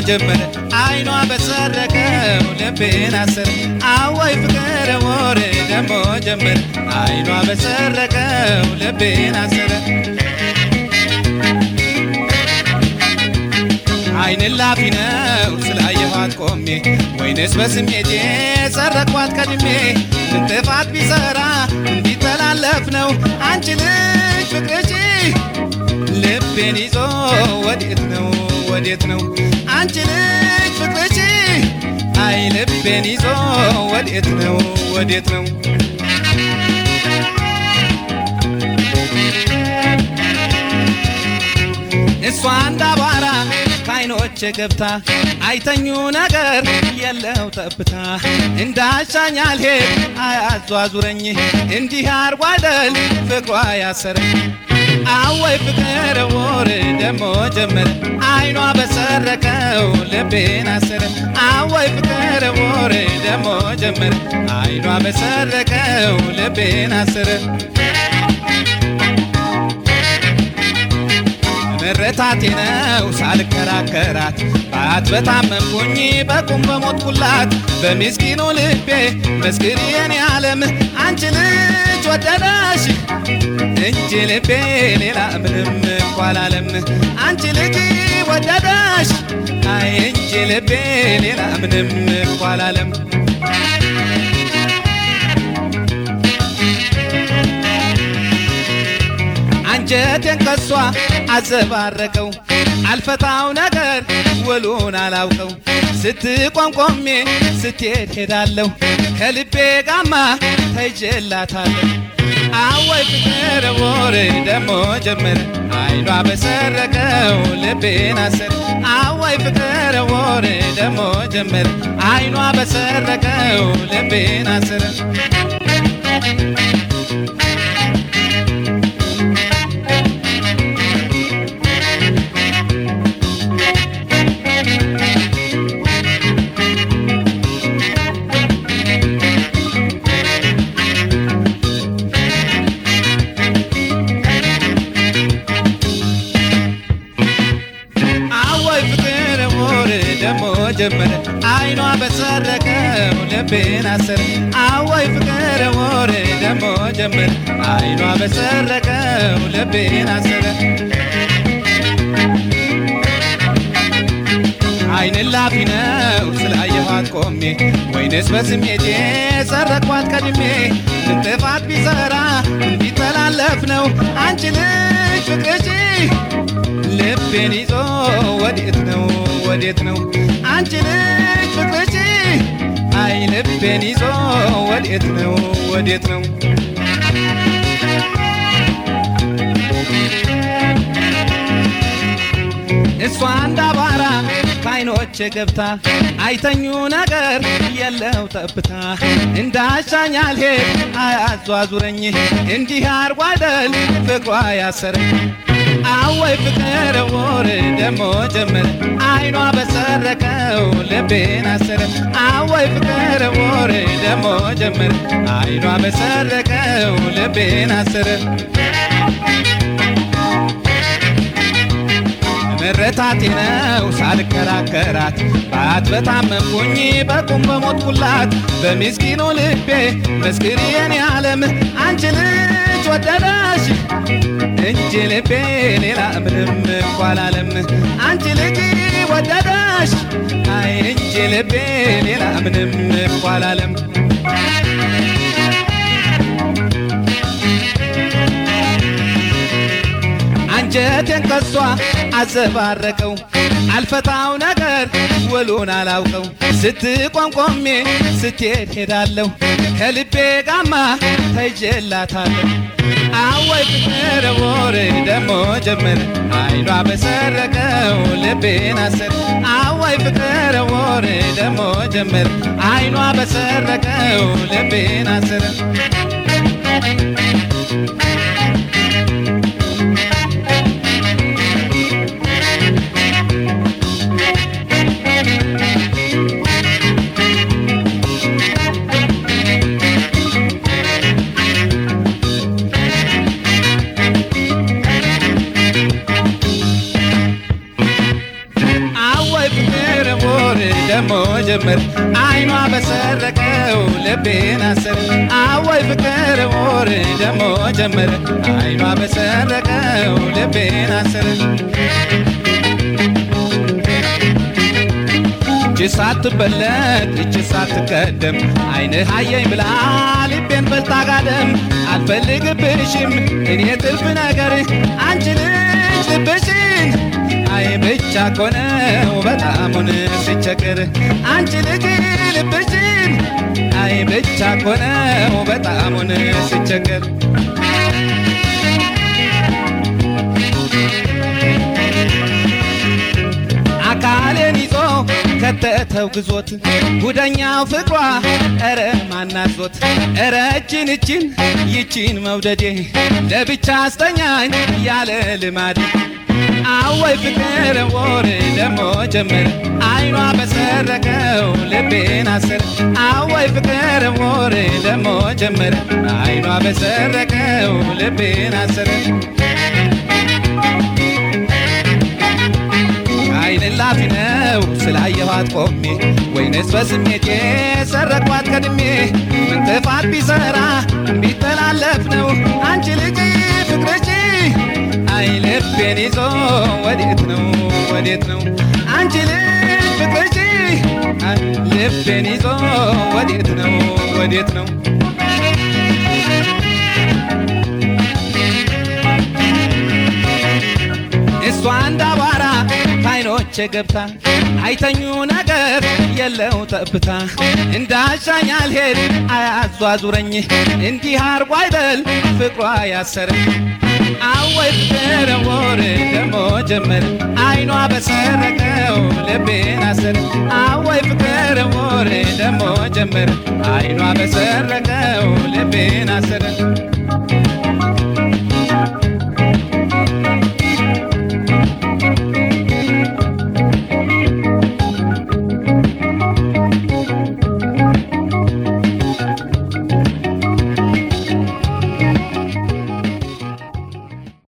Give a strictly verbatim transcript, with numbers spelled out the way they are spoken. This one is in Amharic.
ጀመረ አይኗ በሰረቀው ልቤን አሰረ አወይ ፍቅር ወሬ ደሞ ጀመረ አይኗ በሰረቀው ልቤን አሰረ አይን ላፊ ነው ስላየኋት ቆሜ ወይንስ በስሜቴ ሰረኳት ቀድሜ ጥፋት ቢሰራ እንዲተላለፍ ነው አንቺ ልጅ ፍቅርሽ ልቤን ይዞ ወዴት ነው ወዴት ነው አንቺ ልጅ ፍቅርሽ አይ ልቤን ይዞ ወዴት ነው ወዴት ነው እሷ እንዳባራ ካይኖች ገብታ አይተኙ ነገር የለው ጠብታ እንዳሻኝ አልሄድ አያዟዙረኝ እንዲህ አርጎ አይደል ፍቅሯ ያሰረኝ አወይ ፍቅር ወሬ ደሞ ጀመረ አይኗ በሰረቀው ልቤን አሰረ አወይ ፍቅር ወሬ ደሞ ጀመረ አይኗ በሰረቀው ልቤን አሰረ ምረታቴ ነው ሳልከራከራት ባት በታመምኩኝ በቁም በሞትኩላት በሚስኪኑ ልቤ መስክሪ የኔ ዓለም አንቺ ልጅ ወደደሽ እንጂ ልቤ ሌላ ምንም እንኳ አላለም አንቺ ልጅ ወደደሽ አይ እንጂ ልቤ ሌላ ምንም እንኳ አላለም አንጀቴን ከሷ አዘባረቀው አልፈታው ነገር ወሉን አላውቀው ስትቆምቆሜ ስትሄድ ሄዳለሁ ከልቤ ጋማ ተይዤላታለሁ አወይ ፍቅር ወሬ ደሞ ጀመረ አይኗ በሰረቀው ልቤን አሰረ አወይ ፍቅር ወሬ ደሞ ጀመረ አይኗ በሰረቀው ልቤን አሰረ ጀመረ አይኗ በሰረቀው ልቤን አሰረ አወይ ፍቅር ወሬ ደሞ ጀመረ አይኗ በሰረቀው ልቤን አሰረ አይን ላፊ ነው ስላየኋት ቆሜ ወይንስ በስሜቴ ሰረኳት ቀድሜ ጥፋት ቢሰራ እንዲተላለፍ ነው አንቺ ልጅ ፍቅርሽ ልቤን ይዞ ወዴት ነው ወዴት ነው አንቺ ልጅ ፍቅርሽ አይ ልቤን ይዞ ወዴት ነው ወዴት ነው እሷ እንዳባራ ካይኖች ገብታ አይተኙ ነገር የለው ጠብታ እንዳሻኝ አልሄድ አያዟዙረኝ እንዲህ አርጎ አይደል ፍቅሯ ያሰረኝ አወይ ፍቅር ወሬ ደሞ ጀመረ አይኗ በሰረቀው ልቤን አሰረ አወይ ፍቅር ወሬ ደሞ ጀመረ አይኗ በሰረቀው ልቤን አሰረ ምረታቴ ነው ሳልከራከራት ባት በታመምኩኝ በቁም በሞትኩላት በሚስኪኑ ልቤ መስክሪ የኔ ዓለም አንቺ ልጅ ወደደሽ እንጂ ልቤ ሌላ ምንም እንኳ አላለም አንቺ ልጅ ወደደሽ አይ እንጂ ልቤ ሌላ ምንም እንኳ አላለም አንጀቴን ከሷ አዘባረቀው አልፈታው ነገር ወሉን አላውቀው ስትቆምቆሜ ስትሄድ ሄዳለሁ ከልቤ ጋማ ተይዤላታለሁ አወይ ፍቅር ወሬ ደሞ ጀመረ አይኗ በሰረቀው ልቤን አሰረ አወይ ፍቅር ወሬ ደሞ ጀመረ አይኗ በሰረቀው ልቤን አሰረ ጀመር አይኗ በሰረቀው ልቤን አሰረ አወይ ፍቅር ወሬ ደሞ ጀመረ አይኗ በሰረቀው ልቤን አሰረ ጅሳትበለጥ ጅሳትቀደም አይንህ አየኝ ብላ ልቤን በልታ ጋደም አልፈልግብሽም እኔ ትርፍ ነገር አንቺ ልጅ ልብሽን አይ ብቻ ኮነው በጣሙን ስቸግር አንቺ ልጅ ልብሽን አይ ብቻ ኮነው በጣሙን ስቸግር አካሌን ይዞ ከተተው ግዞት ጉደኛው ፍቅሯ እረ ማናዞት እረ እችን እችን ይችን መውደዴ ለብቻ አስተኛኝ ያለ ልማድ አወይ ፍቅር ወሬ ደሞ ጀመረ አይኗ በሰረቀው ልቤን አሰረ አወይ ፍቅር ወሬ ደሞ ጀመረ አይኗ በሰረቀው ልቤን አሰረ አይን ላፊ ነው ስላየኋት ቆሜ ወይንስ በስሜቴ ሰረኳት ቀድሜ ምን ጥፋት ቢሰራ ቢተላለፍ ነው አንቺ ልጅ ፍቅርሽ አይ ልቤን ይዞ ወዴት ነው ወዴት ነው አንቺ ልጅ ፍቅርሽ አይ ልቤን ይዞ ወዴት ነው ወዴት ነው እሷ እንዳባራ ካይኖቼ ገብታ አይተኙ ነገር የለው ጠብታ እንዳሻኝ አልሄድ አያዟዙረኝ እንዲህ አርጎ አይደል ፍቅሯ ያሰረ አወይ ፍቅር ወሬ ደሞ ጀመረ አይኗ በሰረቀው ልቤን አሰረ አወይ ፍቅር ወሬ ደሞ ጀመረ አይኗ በሰረ